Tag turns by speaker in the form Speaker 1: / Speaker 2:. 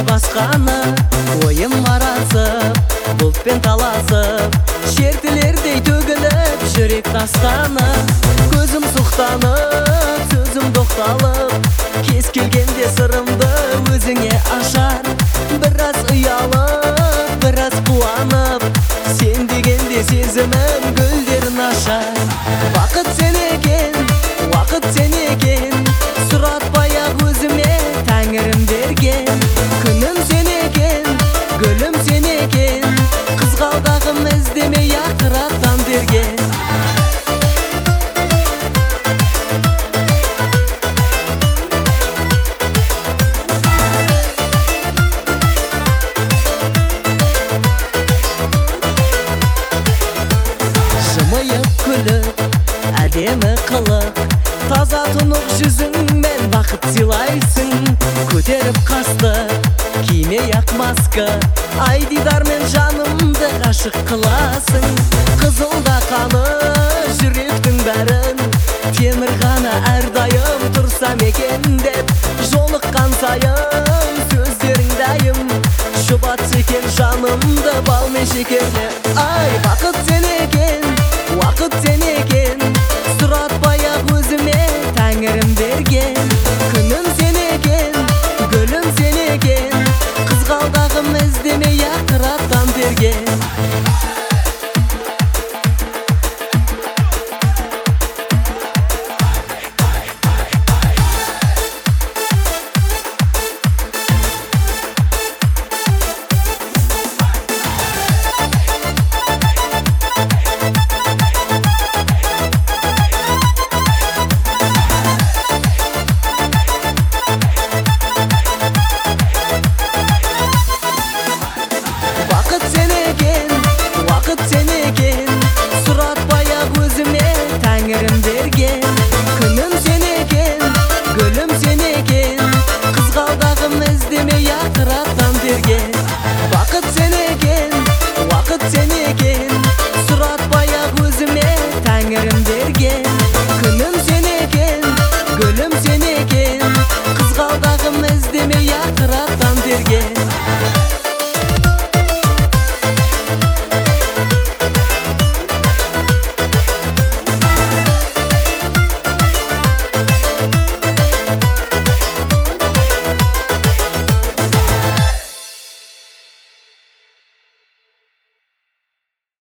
Speaker 1: басқаны, ойым маразып, бұлтпен таласып, шертілердей төгіліп, жүрек тастанып. Көзім сұқтанып, сөзім доқталып, кез келгенде сырымды өзіңе ашар. Біраз ұялып, біраз қуанып, сен дегенде сезімім гүлдерін ашар. Бақыт сен екен, уақыт сен екен, сұратпай-ақ өзіме тәңірім берген. Күнім сен екен, гүлім сен екен, қызғалдағым іздемей ақыраттан берген. Жымиып күліп, әдемі қылық, таза тұнық жүзіңмен бақыт сыйлайсың. Көтеріп қасты, кимей-ақ маска, ай дидармен жанымды ғашық қыласың. Қызылда қаны жүректің бәрін, темір ғана әрдайым тұрсам екен деп, жолыққан сайын сөздерің дайым, жұбатса екен жанымды балмен шекерле. Ай, бақыт сен екен, уақыт сен екен, сұратпай-ақ өзіме тәңірім берген. Күнім сен екен, гүлім сен екен, қызғалдағым іздемей ақыраттан берген. Бақыт сен екен, уақыт сен екен, сұратпай-ақ өзіме тәңірім берген. Күнім сен екен, гүлім сен екен, қызғалдағым іздемей ақыраттан берген. Бақыт сен екен, уақыт сен екен, сұратпай-ақ өзіме тәңірім